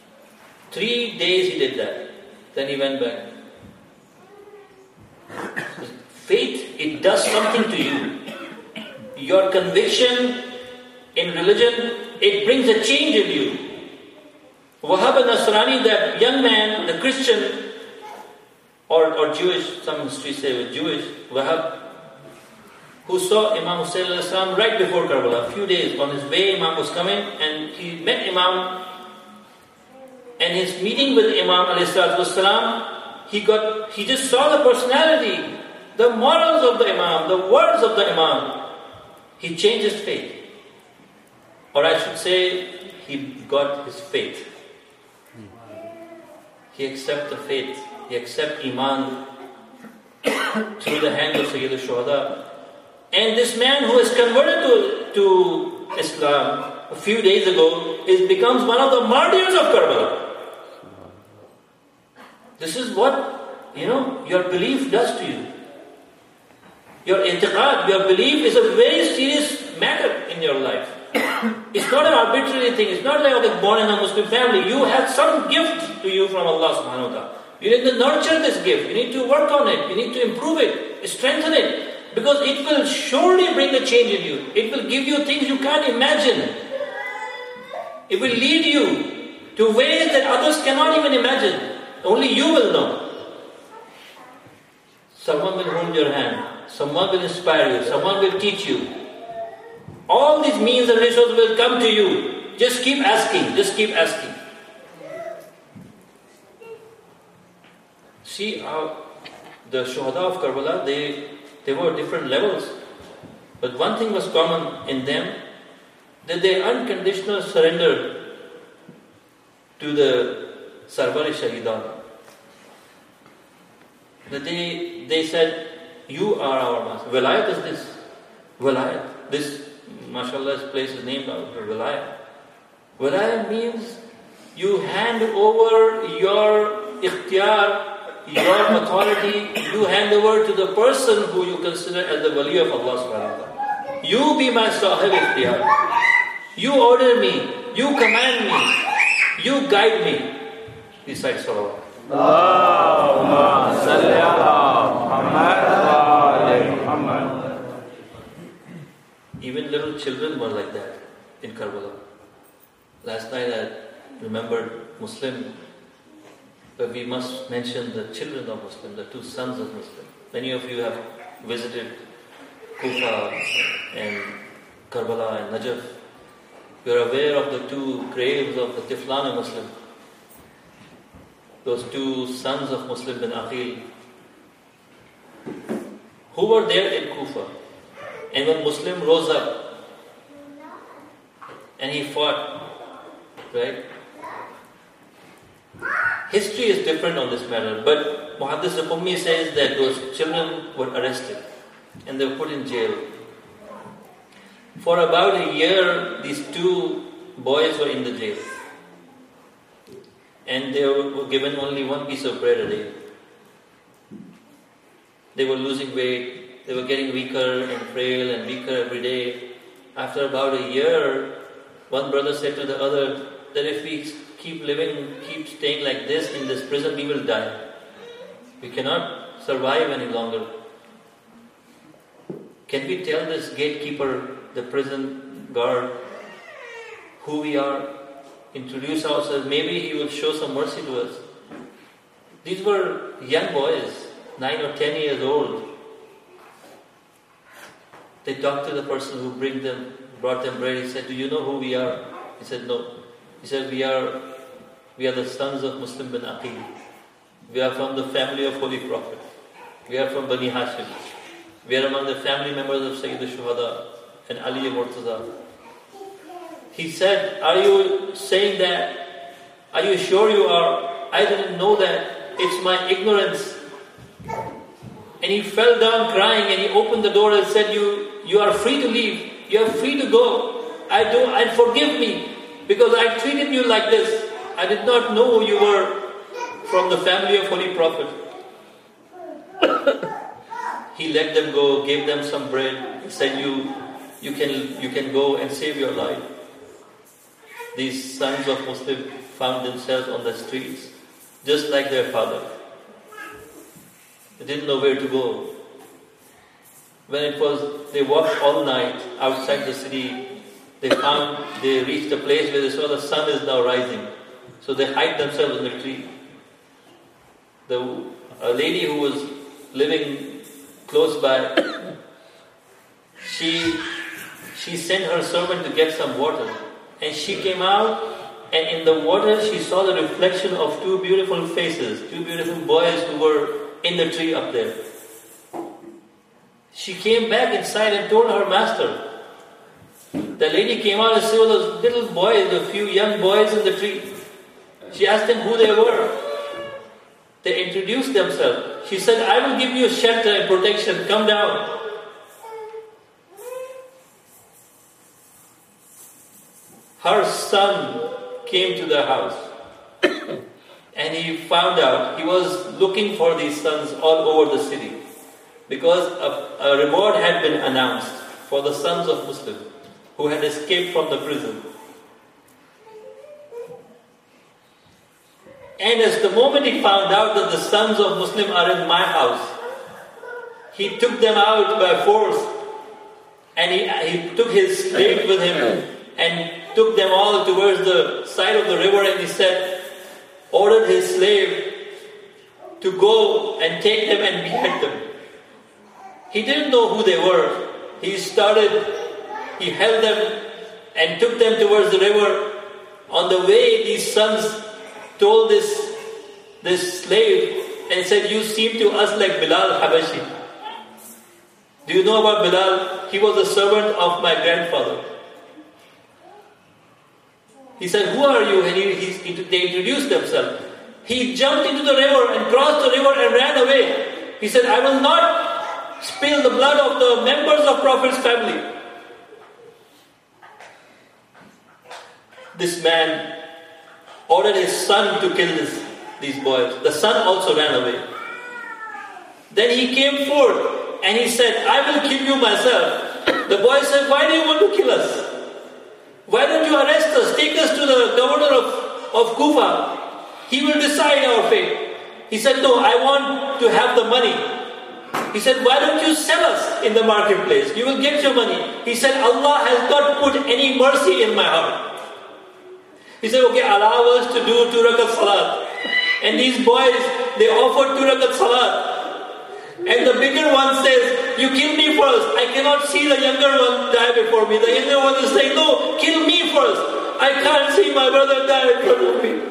3 days he did that. Then he went back. Faith, it does something to you. Your conviction in religion, it brings a change in you. Wahab al-Nasrani, that young man, the Christian, or Jewish, some histories say was Jewish, Wahab, who saw Imam Hussain al-Islam right before Karbala, a few days on his way, Imam was coming, and he met Imam, and his meeting with Imam al-Islam, he just saw the personality, the morals of the Imam, the words of the Imam. He changed his faith. Or I should say, he got his faith. He accepted the faith. He accepted Iman through the hand of Sayyid al-Shuhada. And this man who is converted to Islam a few days ago becomes one of the martyrs of Karbala. This is what, your belief does to you. Your i'tiqad, your belief is a very serious matter in your life. It's not an arbitrary thing. It's not like born in a Muslim family. You have some gift to you from Allah subhanahu wa ta'ala. You need to nurture this gift. You need to work on it. You need to improve it, strengthen it. Because it will surely bring a change in you. It will give you things you can't imagine. It will lead you to ways that others cannot even imagine. Only you will know. Someone will hold your hand. Someone will inspire you. Someone will teach you. All these means and resources will come to you. Just keep asking. Just keep asking. See how the Shuhada of Karbala, they were different levels. But one thing was common in them, that they unconditionally surrendered to the Sarwar-e Shahidan. That they said, you are our master. Vilayat is this. Vilayat. This, mashallah, this place is named after Vilayat. Vilayat means you hand over your ikhtiyar, your authority, you hand over to the person who you consider as the wali of Allah subhanahu wa ta'ala. You be my sahib ikhtiyar. You order me. You command me. You guide me. Recite salawat. Allahumma salli ala Muhammad wa ali Muhammad. Even little children were like that in Karbala. Last night I remembered Muslim, but we must mention the children of Muslim, the two sons of Muslim. Many of you have visited Kufa and Karbala and Najaf. You are aware of the two graves of the Tiflan Muslim. Those two sons of Muslim bin Aqil, who were there in Kufa. And when Muslim rose up and he fought, right? History is different on this matter, but Muhaddis al-Qummi says that those children were arrested and they were put in jail. For about a year, these two boys were in the jail. And they were given only one piece of bread a day. They were losing weight, they were getting weaker and frail and weaker every day. After about a year, one brother said to the other that if we keep living, keep staying like this in this prison, we will die. We cannot survive any longer. Can we tell this gatekeeper, the prison guard, who we are? Introduce ourselves, maybe he will show some mercy to us. These were young boys, 9 or 10 years old. They talked to the person who brought them bread. He said, do you know who we are? He said, no. He said, we are the sons of Muslim bin Aqil. We are from the family of Holy Prophet. We are from Bani Hashim. We are among the family members of Sayyid al-Shuhada and Ali al-Murtaza. He said, are you saying that? Are you sure you are? I didn't know that. It's my ignorance. And he fell down crying and he opened the door and said, you are free to leave. You are free to go. And forgive me because I treated you like this. I did not know who you were from the family of Holy Prophet. He let them go, gave them some bread. He said, you can go and save your life. These sons of Muslim found themselves on the streets, just like their father. They didn't know where to go. They walked all night outside the city. They reached a place where they saw the sun is now rising. So they hide themselves in a tree. A lady who was living close by, she sent her servant to get some water. And she came out, and in the water she saw the reflection of two beautiful faces, two beautiful boys who were in the tree up there. She came back inside and told her master. The lady came out and saw those little boys, a few young boys in the tree. She asked them who they were. They introduced themselves. She said, I will give you shelter and protection. Come down. Her son came to the house. And he found out, he was looking for these sons all over the city. Because a reward had been announced for the sons of Muslims who had escaped from the prison. And as the moment he found out that the sons of Muslims are in my house, he took them out by force. And he took his slave with him and took them all towards the side of the river, and he said, ordered his slave to go and take them and behead them. He didn't know who they were. He held them and took them towards the river. On the way, these sons told this slave and said, you seem to us like Bilal Habashi. Do you know about Bilal? He was a servant of my grandfather. He said, who are you? And they introduced themselves. He jumped into the river and crossed the river and ran away. He said, I will not spill the blood of the members of Prophet's family. This man ordered his son to kill these boys. The son also ran away. Then he came forth and he said, I will kill you myself. The boy said, why do you want to kill us? Why don't you arrest us? Take us to the governor of Kufa. He will decide our fate. He said, no, I want to have the money. He said, why don't you sell us in the marketplace? You will get your money. He said, Allah has not put any mercy in my heart. He said, okay, allow us to do 2 rakat salat. And these boys, they offered 2 rakat salat. And the bigger one says, you kill me first. I cannot see the younger one die before me. The younger one is saying, no, kill me first. I can't see my brother die in front of me.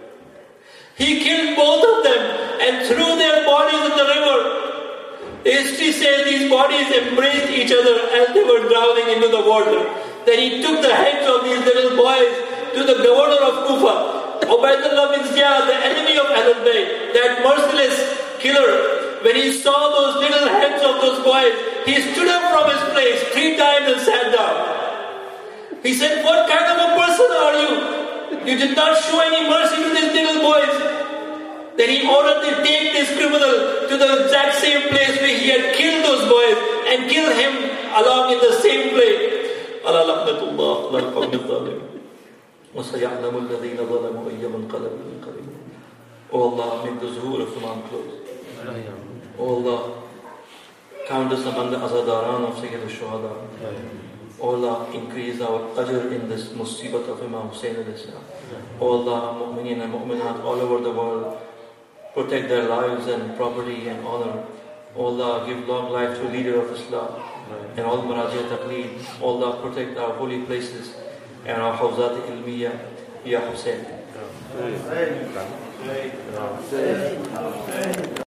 He killed both of them and threw their bodies in the river. History says these bodies embraced each other as they were drowning into the water. Then he took the heads of these little boys to the governor of Kufa. Ubaydullah bin Ziyad, the enemy of Ahlul Bayt, that merciless killer, when he saw those little heads of those boys, he stood up from his place 3 times and sat down. He said, what kind of a person are you? You did not show any mercy to these little boys. Then he ordered to take this criminal to the exact same place where he had killed those boys and kill him along in the same place. Allah la'natullah ala al-qawmi al-zalim. Wa saya'lamu alladhina zalamu ayyam al-qalb al-qalb. Oh Allah, make the zuhur of Imam close. Oh Allah, count us among the azadaran of Sayyid al-Shuhada. Oh Allah, increase our ajr in this musibat of Imam Hussain al-Islam. Oh Allah, mu'mineen and mu'minat all over the world, protect their lives and property and honor. Oh Allah, give long life to a leader of Islam and all Maraji Taqleed. Oh Allah, protect our holy places and our Hawzat Ilmiya. Ya Hussain.